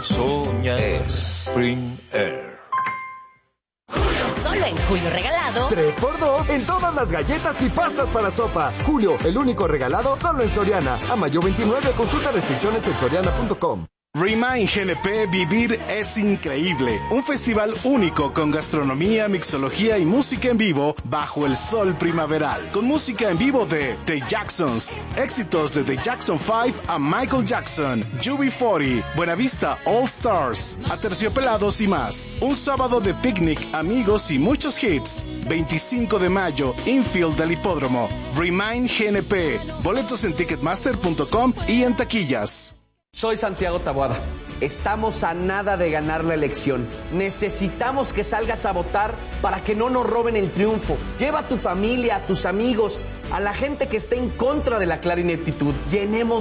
soñar. Spring Air. Solo en Julio Regalado. 3x2 en todas las galletas y pastas para sopa. Julio, el único regalado solo en Soriana. A mayo 29, consulta restricciones en soriana.com. Remind GNP, vivir es increíble. Un festival único con gastronomía, mixología y música en vivo bajo el sol primaveral. Con música en vivo de The Jacksons, éxitos de The Jackson 5 a Michael Jackson, UB40, Buenavista All Stars, Aterciopelados y más. Un sábado de picnic, amigos y muchos hits. 25 de mayo, infield del Hipódromo. Remind GNP. Boletos en ticketmaster.com y en taquillas. Soy Santiago Taboada. Estamos a nada de ganar la elección. Necesitamos que salgas a votar para que no nos roben el triunfo. Lleva a tu familia, a tus amigos, a la gente que esté en contra de la clara ineptitud. Llenemos